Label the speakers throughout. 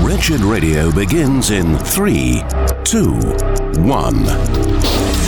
Speaker 1: Wretched Radio begins in 3, 2, 1.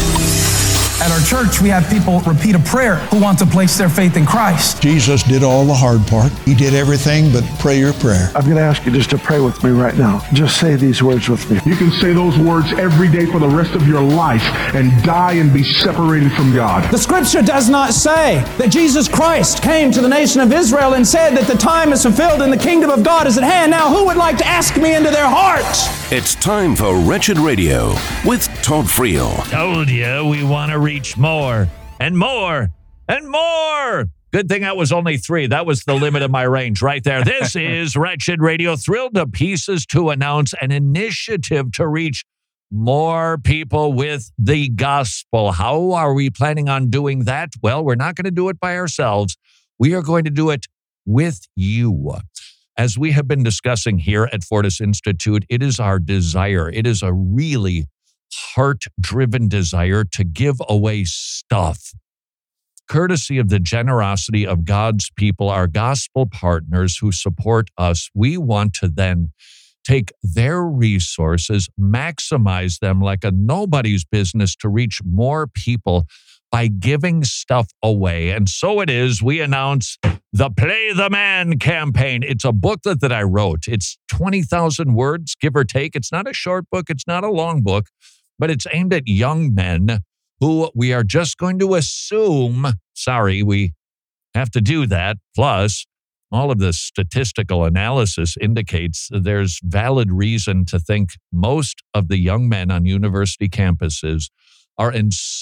Speaker 2: At our church, we have people repeat a prayer who want to place their faith in Christ.
Speaker 3: Jesus did all the hard part. He did everything but pray your prayer.
Speaker 4: I'm going to ask you just to pray with me right now. Just say these words with me.
Speaker 5: You can say those words every day for the rest of your life and die and be separated from God.
Speaker 2: The scripture does not say that Jesus Christ came to the nation of Israel and said that the time is fulfilled and the kingdom of God is at hand. Now, who would like to ask me into their heart?
Speaker 1: It's time for Wretched Radio with Todd Friel.
Speaker 6: Told you we want to reach more and more and more. Good thing that was only 3. That was the limit of my range right there. This is Wretched Radio, thrilled to pieces to announce an initiative to reach more people with the gospel. How are we planning on doing that? Well, we're not going to do it by ourselves. We are going to do it with you. As we have been discussing here at Fortis Institute, it is our desire. It is a really heart-driven desire to give away stuff. Courtesy of the generosity of God's people, our gospel partners who support us, we want to then take their resources, maximize them like a nobody's business to reach more people by giving stuff away. And so it is, we announce the Play the Man campaign. It's a booklet that I wrote. It's 20,000 words, give or take. It's not a short book. It's not a long book, but it's aimed at young men who we are just going to assume, sorry, we have to do that. Plus, all of the statistical analysis indicates there's valid reason to think most of the young men on university campuses are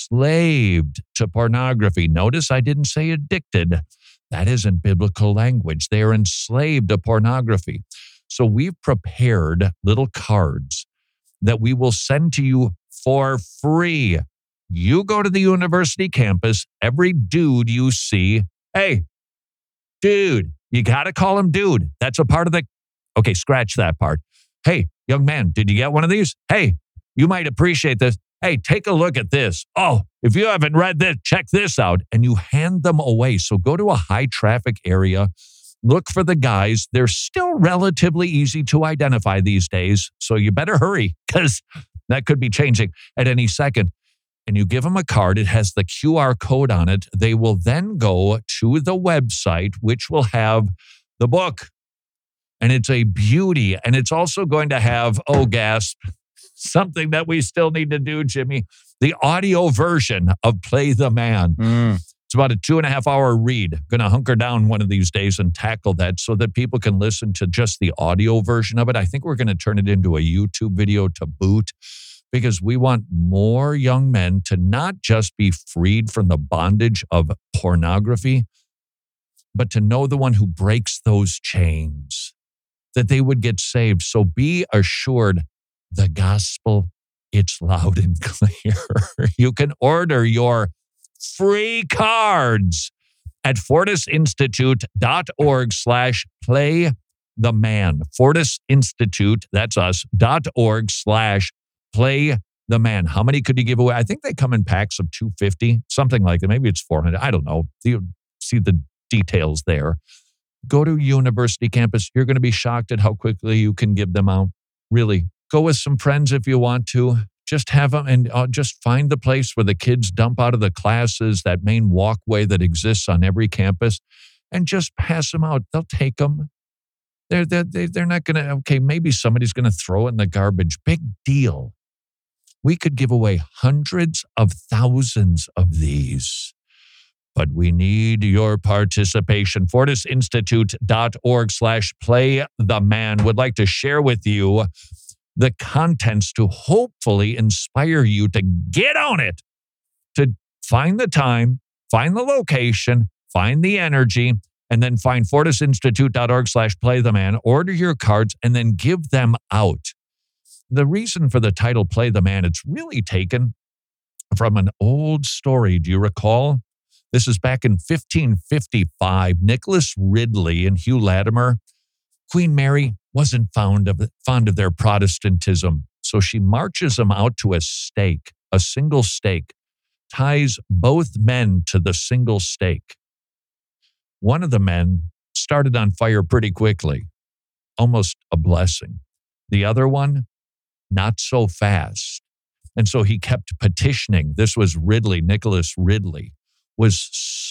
Speaker 6: enslaved to pornography. Notice I didn't say addicted. That isn't biblical language. They are enslaved to pornography. So we've prepared little cards that we will send to you for free. You go to the university campus, every dude you see, hey, dude, you got to call him dude. That's a part of the, okay, scratch that part. Hey, young man, did you get one of these? Hey, you might appreciate this. Hey, take a look at this. Oh, if you haven't read this, check this out. And you hand them away. So go to a high traffic area, look for the guys. They're still relatively easy to identify these days. So you better hurry because that could be changing at any second. And you give them a card. It has the QR code on it. They will then go to the website, which will have the book. And it's a beauty. And it's also going to have, oh, gasp, something that we still need to do, Jimmy, the audio version of Play the Man. It's about a 2.5-hour read. Going to hunker down one of these days and tackle that so that people can listen to just the audio version of it. I think we're going to turn it into a YouTube video to boot because we want more young men to not just be freed from the bondage of pornography, but to know the one who breaks those chains, that they would get saved. So be assured, the gospel, it's loud and clear. You can order your free cards at fortisinstitute.org/play the man. Fortis Institute, that's us, .org/play the man. How many could you give away? I think they come in packs of 250, something like that. Maybe it's 400. I don't know. You see the details there. Go to university campus. You're going to be shocked at how quickly you can give them out. Really. Go with some friends if you want to. Just have them and just find the place where the kids dump out of the classes, that main walkway that exists on every campus, and just pass them out. They'll take them. They're not going to, okay, maybe somebody's going to throw it in the garbage. Big deal. We could give away hundreds of thousands of these. But we need your participation. FortisInstitute.org/play the man would like to share with you the contents to hopefully inspire you to get on it, to find the time, find the location, find the energy, and then find FortisInstitute.org/play the man, order your cards, and then give them out. The reason for the title Play the Man, it's really taken from an old story. Do you recall? This is back in 1555. Nicholas Ridley and Hugh Latimer. Queen Mary wasn't fond of their Protestantism, so she marches them out to a stake, a single stake, ties both men to the single stake. One of the men started on fire pretty quickly, almost a blessing. The other one, not so fast. And so he kept petitioning. This was Ridley, Nicholas Ridley, was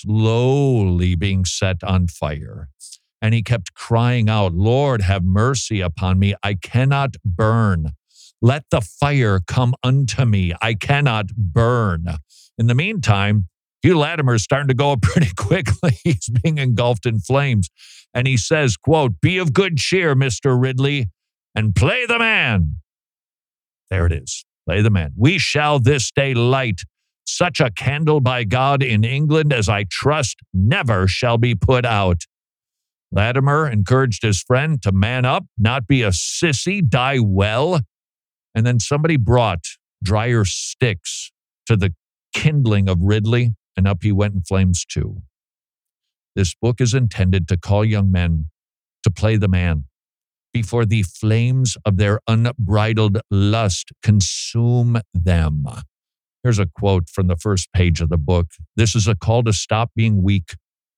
Speaker 6: slowly being set on fire. And he kept crying out, Lord, have mercy upon me. I cannot burn. Let the fire come unto me. I cannot burn. In the meantime, Hugh Latimer's starting to go up pretty quickly. He's being engulfed in flames. And he says, quote, be of good cheer, Mr. Ridley, and play the man. There it is. Play the man. We shall this day light such a candle by God in England as I trust never shall be put out. Latimer encouraged his friend to man up, not be a sissy, die well. And then somebody brought drier sticks to the kindling of Ridley, and up he went in flames too. This book is intended to call young men to play the man before the flames of their unbridled lust consume them. Here's a quote from the first page of the book. This is a call to stop being weak.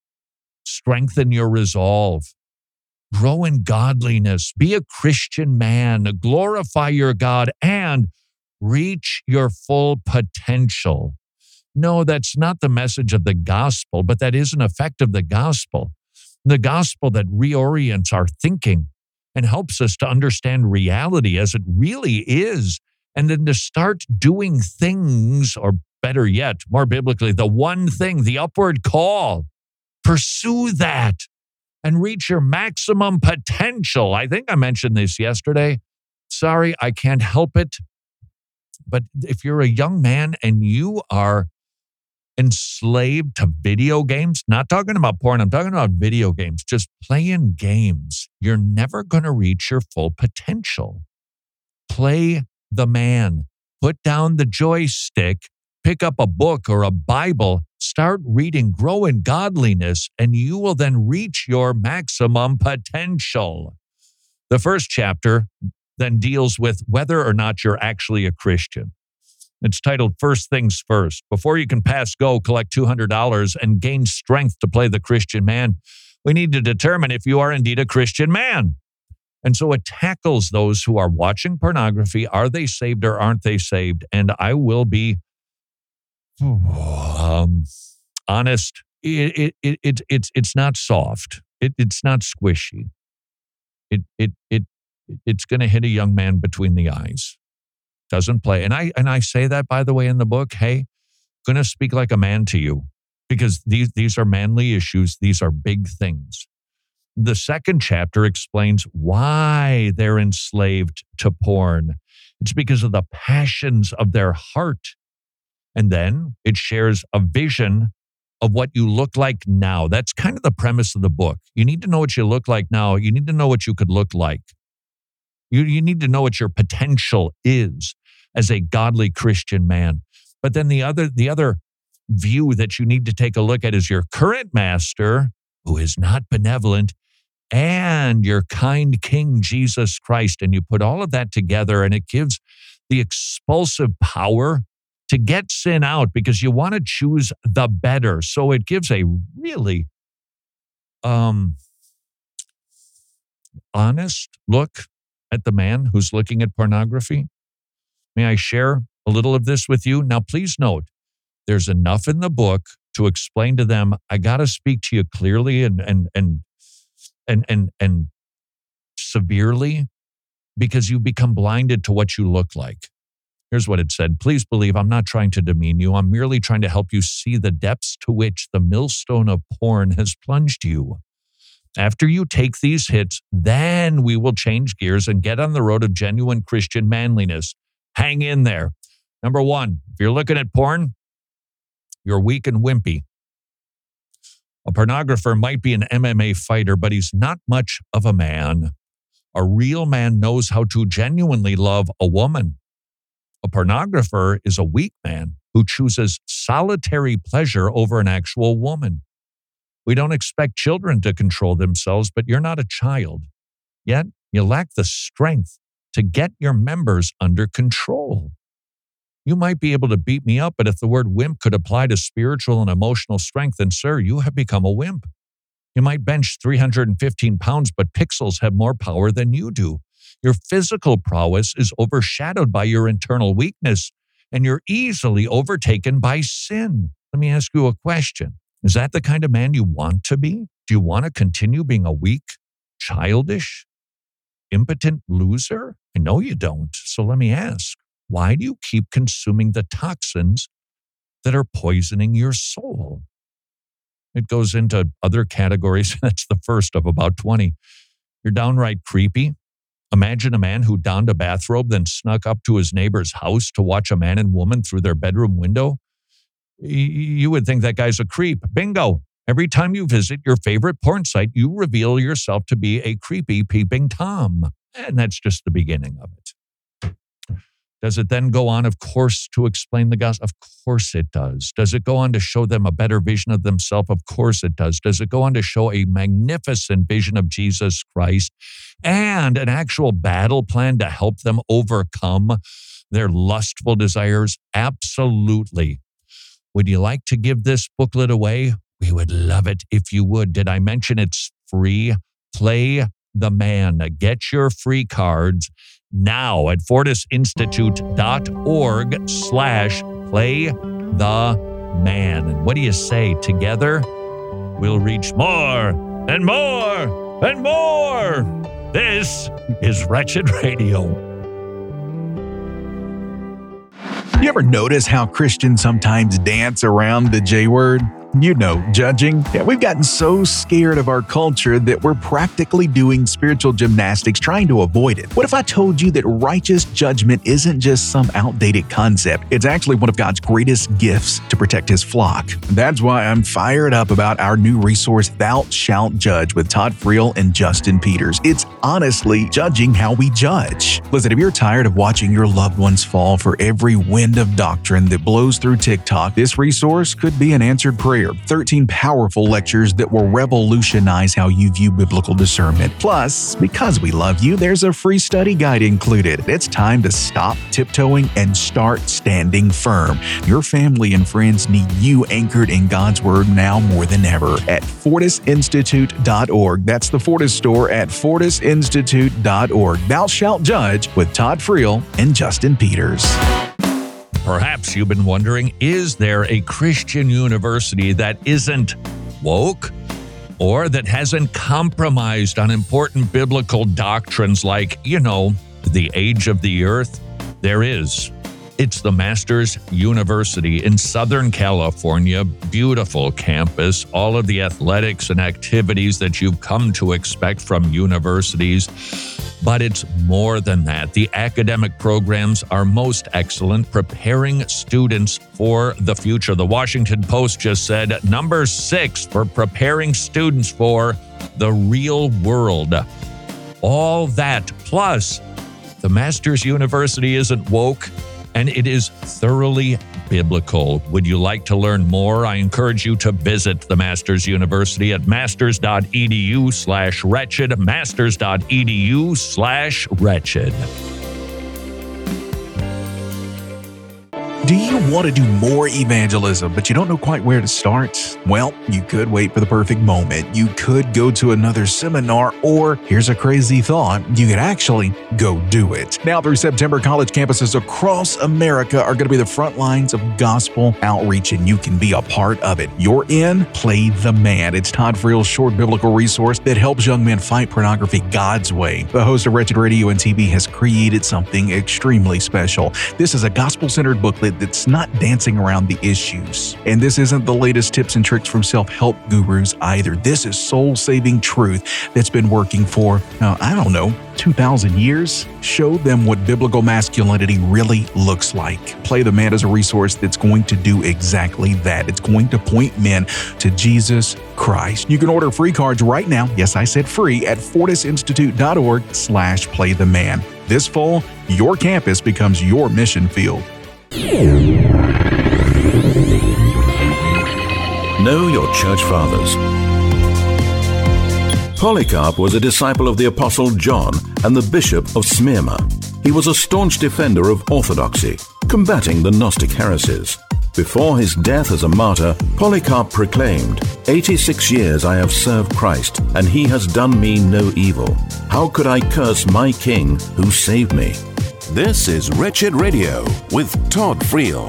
Speaker 6: Strengthen your resolve. Grow in godliness. Be a Christian man. Glorify your God and reach your full potential. No, that's not the message of the gospel, but that is an effect of the gospel. The gospel that reorients our thinking and helps us to understand reality as it really is, and then to start doing things, or better yet, more biblically, the one thing, the upward call. Pursue that and reach your maximum potential. I think I mentioned this yesterday. Sorry, I can't help it. But if you're a young man and you are enslaved to video games, not talking about porn, I'm talking about video games, just playing games, you're never going to reach your full potential. Play the man. Put down the joystick, pick up a book or a Bible, start reading, grow in godliness, and you will then reach your maximum potential. The first chapter then deals with whether or not you're actually a Christian. It's titled First Things First. Before you can pass go, collect $200 and gain strength to play the Christian man, we need to determine if you are indeed a Christian man. And so it tackles those who are watching pornography. Are they saved or aren't they saved? And I will be honest. It's not soft. It's not squishy. It's going to hit a young man between the eyes. Doesn't play. And I say that, by the way, in the book. Hey, going to speak like a man to you, because these are manly issues. These are big things. The second chapter explains why they're enslaved to porn. It's because of the passions of their heart. And then it shares a vision of what you look like now. That's kind of the premise of the book. You need to know what you look like now. You need to know what you could look like. You need to know what your potential is as a godly Christian man. But then the other view that you need to take a look at is your current master, who is not benevolent, and your kind King Jesus Christ. And you put all of that together, and it gives the expulsive power to get sin out, because you want to choose the better. So it gives a really honest look at the man who's looking at pornography. May I share a little of this with you? Now, please note, there's enough in the book to explain to them, I got to speak to you clearly and severely, because you become blinded to what you look like. Here's what it said. Please believe I'm not trying to demean you. I'm merely trying to help you see the depths to which the millstone of porn has plunged you. After you take these hits, then we will change gears and get on the road of genuine Christian manliness. Hang in there. Number one, if you're looking at porn, you're weak and wimpy. A pornographer might be an MMA fighter, but he's not much of a man. A real man knows how to genuinely love a woman. A pornographer is a weak man who chooses solitary pleasure over an actual woman. We don't expect children to control themselves, but you're not a child. Yet you lack the strength to get your members under control. You might be able to beat me up, but if the word wimp could apply to spiritual and emotional strength, then, sir, you have become a wimp. You might bench 315 pounds, but pixels have more power than you do. Your physical prowess is overshadowed by your internal weakness, and you're easily overtaken by sin. Let me ask you a question. Is that the kind of man you want to be? Do you want to continue being a weak, childish, impotent loser? I know you don't. So let me ask, why do you keep consuming the toxins that are poisoning your soul? It goes into other categories. That's the first of about 20. You're downright creepy. Imagine a man who donned a bathrobe, then snuck up to his neighbor's house to watch a man and woman through their bedroom window. You would think that guy's a creep. Bingo. Every time you visit your favorite porn site, you reveal yourself to be a creepy peeping Tom. And that's just the beginning of it. Does it then go on, of course, to explain the gospel? Of course it does. Does it go on to show them a better vision of themselves? Of course it does. Does it go on to show a magnificent vision of Jesus Christ and an actual battle plan to help them overcome their lustful desires? Absolutely. Would you like to give this booklet away? We would love it if you would. Did I mention it's free? Play the Man. Get your free cards now at fortisinstitute.org/playtheman. And what do you say? Together, we'll reach more and more and more. This is Wretched Radio.
Speaker 7: You ever notice how Christians sometimes dance around the J word? You know, judging. Yeah, we've gotten so scared of our culture that we're practically doing spiritual gymnastics trying to avoid it. What if I told you that righteous judgment isn't just some outdated concept? It's actually one of God's greatest gifts to protect His flock. That's why I'm fired up about our new resource, Thou Shalt Judge, with Todd Friel and Justin Peters. It's honestly judging how we judge. Listen, if you're tired of watching your loved ones fall for every wind of doctrine that blows through TikTok, this resource could be an answered prayer. 13 powerful lectures that will revolutionize how you view biblical discernment. Plus, because we love you, there's a free study guide included. It's time to stop tiptoeing and start standing firm. Your family and friends need you anchored in God's Word now more than ever at fortisinstitute.org. That's the Fortis store at fortisinstitute.org. Thou Shalt Judge with Todd Friel and Justin Peters.
Speaker 6: Perhaps you've been wondering, is there a Christian university that isn't woke or that hasn't compromised on important biblical doctrines like, the age of the earth? There is. It's the Masters University in Southern California. Beautiful campus, all of the athletics and activities that you've come to expect from universities. But it's more than that. The academic programs are most excellent, preparing students for the future. The Washington Post just said number 6 for preparing students for the real world. All that, plus the Masters University isn't woke, and it is thoroughly biblical. Would you like to learn more? I encourage you to visit the Masters University at masters.edu/wretched, masters.edu/wretched.
Speaker 7: Do you want to do more evangelism, but you don't know quite where to start? Well, you could wait for the perfect moment. You could go to another seminar, or here's a crazy thought, you could actually go do it. Now through September, college campuses across America are going to be the front lines of gospel outreach, and you can be a part of it. You're in Play the Man. It's Todd Friel's short biblical resource that helps young men fight pornography God's way. The host of Wretched Radio and TV has created something extremely special. This is a gospel-centered booklet that's not dancing around the issues. And this isn't the latest tips and tricks from self-help gurus either. This is soul-saving truth that's been working for, 2,000 years. Show them what biblical masculinity really looks like. Play the Man is a resource that's going to do exactly that. It's going to point men to Jesus Christ. You can order free cards right now. Yes, I said free at fortisinstitute.org/playtheman. This fall, your campus becomes your mission field.
Speaker 1: Know your church fathers. Polycarp was a disciple of the Apostle John and the Bishop of Smyrna. He was a staunch defender of orthodoxy, combating the Gnostic heresies. Before his death as a martyr, Polycarp proclaimed, 86 years I have served Christ, and he has done me no evil. How could I curse my King who saved me?
Speaker 8: This is Wretched Radio with Todd Friel.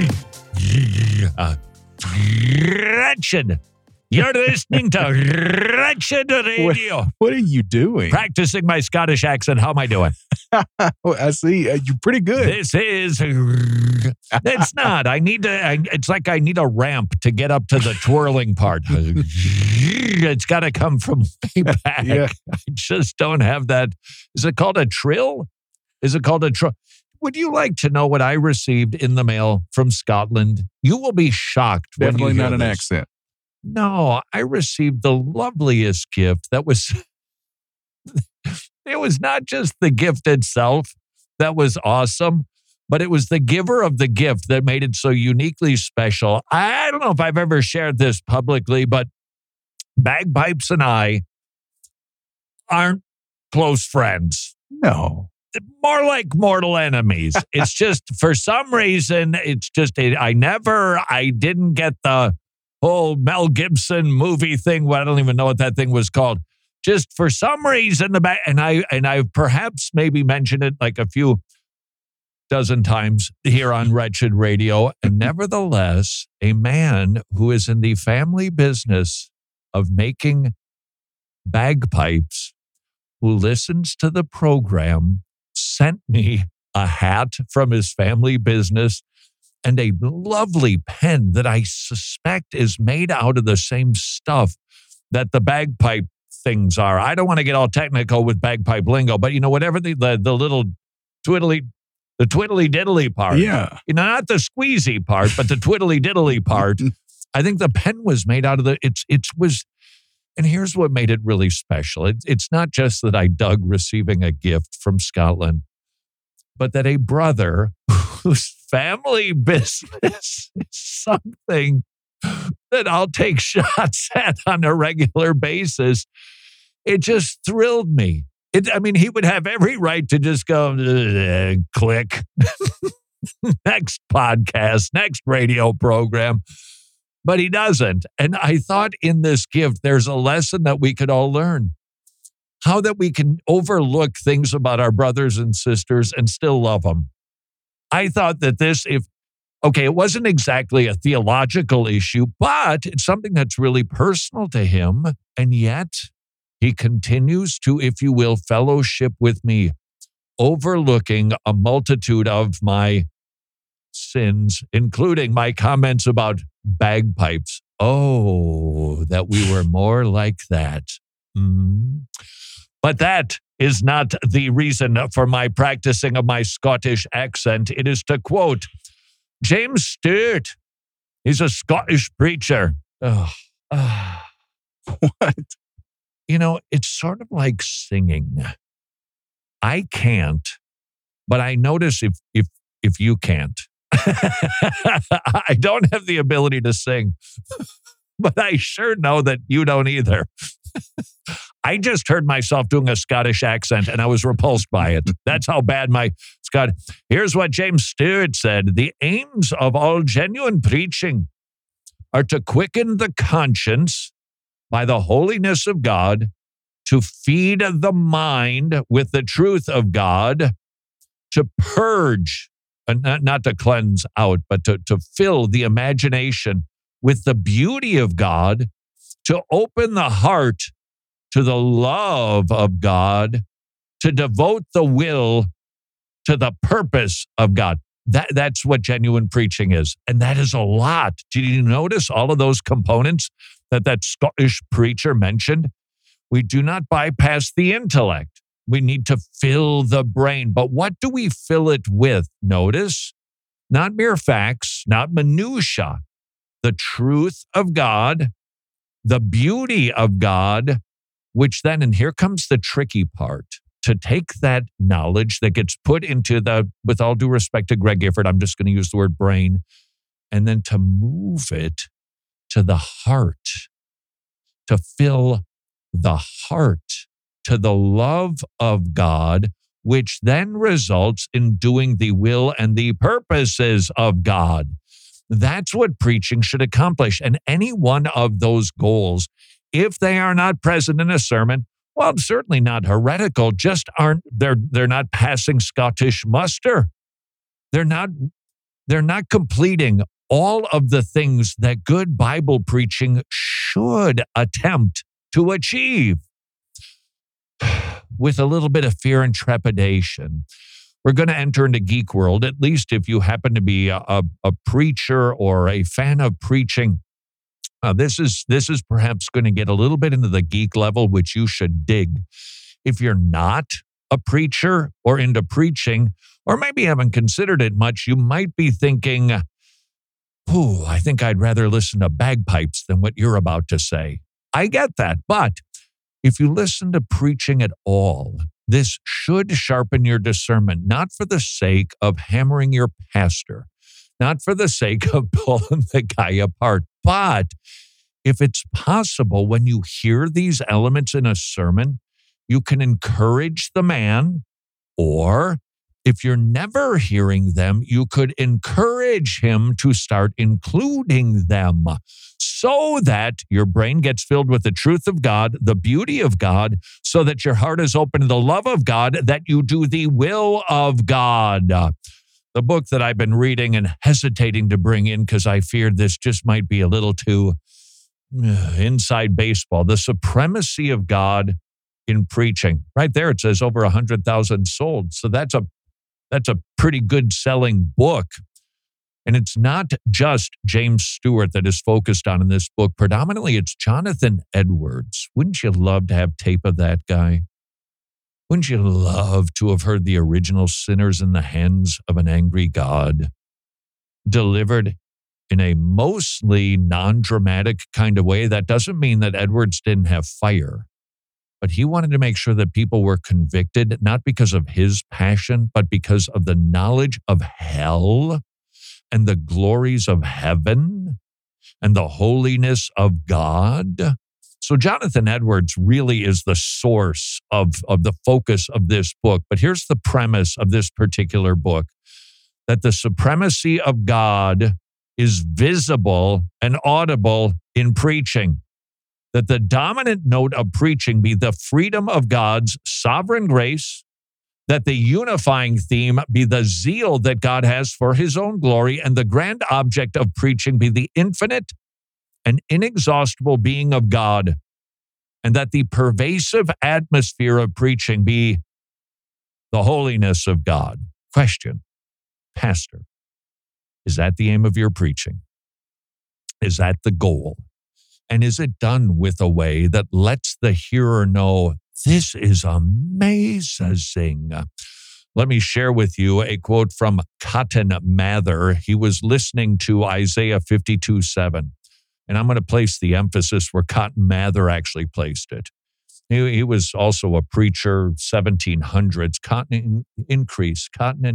Speaker 6: Wretched. You're listening to Wretched Radio.
Speaker 7: What are you doing?
Speaker 6: Practicing my Scottish accent. How am I doing?
Speaker 7: I see. You're pretty good.
Speaker 6: This is... It's not. It's like I need a ramp to get up to the twirling part. It's got to come from way back.
Speaker 7: Yeah.
Speaker 6: I just don't have that. Is it called a trill? Is it called a trill? Would you like to know what I received in the mail from Scotland? You will be shocked.
Speaker 7: Definitely
Speaker 6: when you
Speaker 7: not
Speaker 6: hear
Speaker 7: an
Speaker 6: this.
Speaker 7: accent.
Speaker 6: No, I received the loveliest gift that was... It was not just the gift itself that was awesome, but it was the giver of the gift that made it so uniquely special. I don't know if I've ever shared this publicly, but Bagpipes and I aren't close friends.
Speaker 7: No.
Speaker 6: More like mortal enemies. It's just, for some reason, it's just, I didn't get the whole Mel Gibson movie thing. Well, I don't even know what that thing was called. Just for some reason, and I've perhaps maybe mentioned it like a few dozen times here on Wretched Radio. And nevertheless, a man who is in the family business of making bagpipes, who listens to the program, sent me a hat from his family business and a lovely pen that I suspect is made out of the same stuff that the bagpipe things are. I don't want to get all technical with bagpipe lingo, but whatever the little twiddly diddly part.
Speaker 7: Yeah.
Speaker 6: Not the squeezy part, but the twiddly diddly part. I think the pen was made out of and here's what made it really special. It's not just that I dug receiving a gift from Scotland, but that a brother whose family business is something that I'll take shots at on a regular basis. It just thrilled me. He would have every right to just go, click. Next podcast, next radio program. But he doesn't. And I thought in this gift, there's a lesson that we could all learn. How that we can overlook things about our brothers and sisters and still love them. I thought that it wasn't exactly a theological issue, but it's something that's really personal to him. And yet he continues to, if you will, fellowship with me, overlooking a multitude of my sins, including my comments about bagpipes. Oh, that we were more like that. But that is not the reason for my practicing of my Scottish accent. It is to quote James Stewart. He's a Scottish preacher.
Speaker 7: What?
Speaker 6: It's sort of like singing. I can't, but I notice if you can't. I don't have the ability to sing, but I sure know that you don't either. I just heard myself doing a Scottish accent and I was repulsed by it. That's how bad my Scott. Here's what James Stewart said. The aims of all genuine preaching are to quicken the conscience by the holiness of God, to feed the mind with the truth of God, to purge, not to cleanse out, but to fill the imagination with the beauty of God, to open the heart to the love of God, to devote the will to the purpose of God. That's what genuine preaching is. And that is a lot. Did you notice all of those components that Scottish preacher mentioned? We do not bypass the intellect. We need to fill the brain. But what do we fill it with? Notice, not mere facts, not minutia. The truth of God, the beauty of God, which then, and here comes the tricky part, to take that knowledge that gets put into with all due respect to Greg Gifford, I'm just going to use the word brain, and then to move it to the heart, to fill the heart to the love of God, which then results in doing the will and the purposes of God. That's what preaching should accomplish. And any one of those goals, if they are not present in a sermon, well, certainly not heretical, just they're not passing Scottish muster. They're not completing all of the things that good Bible preaching should attempt to achieve. With a little bit of fear and trepidation, we're going to enter into geek world, at least if you happen to be a preacher or a fan of preaching. This is perhaps going to get a little bit into the geek level, which you should dig. If you're not a preacher or into preaching, or maybe haven't considered it much, you might be thinking, I think I'd rather listen to bagpipes than what you're about to say. I get that, but if you listen to preaching at all, this should sharpen your discernment, not for the sake of hammering your pastor, not for the sake of pulling the guy apart, but if it's possible, when you hear these elements in a sermon, you can encourage the man, or if you're never hearing them, you could encourage him to start including them so that your brain gets filled with the truth of God, the beauty of God, so that your heart is open to the love of God, that you do the will of God. The book that I've been reading and hesitating to bring in because I feared this just might be a little too inside baseball, The Supremacy of God in Preaching. Right there, it says over 100,000 sold. So that's a pretty good selling book. And it's not just James Stewart that is focused on in this book. Predominantly, it's Jonathan Edwards. Wouldn't you love to have tape of that guy? Wouldn't you love to have heard the original Sinners in the Hands of an Angry God delivered in a mostly non-dramatic kind of way? That doesn't mean that Edwards didn't have fire, but he wanted to make sure that people were convicted, not because of his passion, but because of the knowledge of hell and the glories of heaven and the holiness of God. So Jonathan Edwards really is the source of the focus of this book. But here's the premise of this particular book, that the supremacy of God is visible and audible in preaching. That the dominant note of preaching be the freedom of God's sovereign grace, that the unifying theme be the zeal that God has for his own glory, and the grand object of preaching be the infinite and inexhaustible being of God, and that the pervasive atmosphere of preaching be the holiness of God. Question, Pastor, is that the aim of your preaching? Is that the goal? And is it done with a way that lets the hearer know, this is amazing? Let me share with you a quote from Cotton Mather. He was listening to Isaiah 52:7. And I'm going to place the emphasis where Cotton Mather actually placed it. He was also a preacher, 1700s. Cotton and Increase.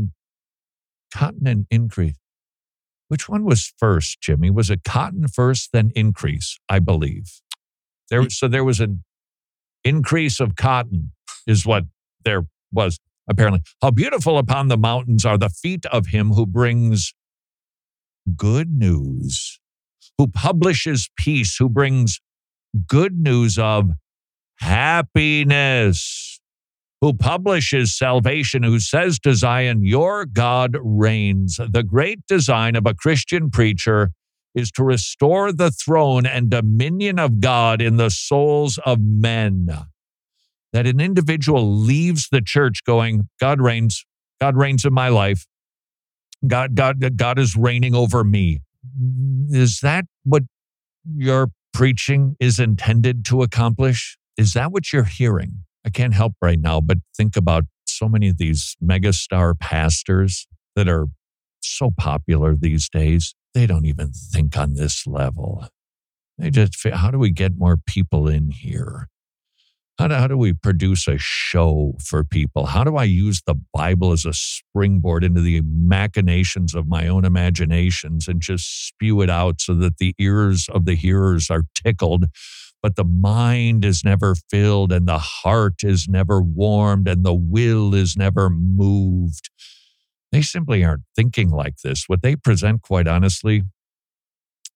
Speaker 6: Which one was first, Jimmy? Was it Cotton first, then Increase, I believe. There was an increase of cotton is what there was, apparently. How beautiful upon the mountains are the feet of him who brings good news, who publishes peace, who brings good news of happiness, who publishes salvation, who says to Zion, your God reigns. The great design of a Christian preacher is to restore the throne and dominion of God in the souls of men. That an individual leaves the church going, God reigns in my life. God is reigning over me. Is that what your preaching is intended to accomplish? Is that what you're hearing? I can't help right now but think about so many of these megastar pastors that are so popular these days. They don't even think on this level. They just, how do we get more people in here? How do we produce a show for people? How do I use the Bible as a springboard into the machinations of my own imaginations and just spew it out so that the ears of the hearers are tickled, but the mind is never filled and the heart is never warmed and the will is never moved? They simply aren't thinking like this. What they present, quite honestly,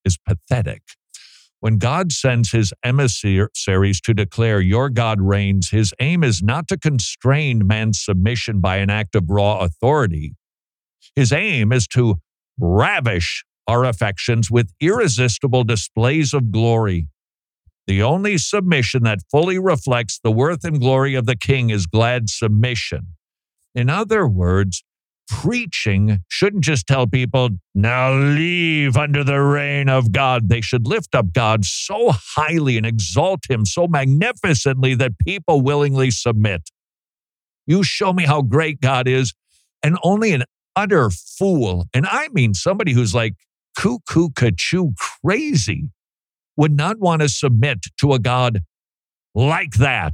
Speaker 6: is pathetic. When God sends his emissaries to declare your God reigns, his aim is not to constrain man's submission by an act of raw authority. His aim is to ravish our affections with irresistible displays of glory. The only submission that fully reflects the worth and glory of the King is glad submission. In other words, preaching shouldn't just tell people, now leave under the reign of God. They should lift up God so highly and exalt him so magnificently that people willingly submit. You show me how great God is, and only an utter fool, and I mean somebody who's like cuckoo-ca-choo crazy, would not want to submit to a God like that.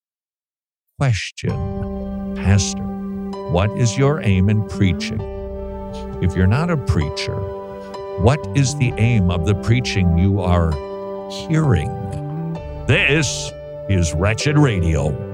Speaker 6: Question, Pastor, what is your aim in preaching? If you're not a preacher, what is the aim of the preaching you are hearing? This is Wretched Radio.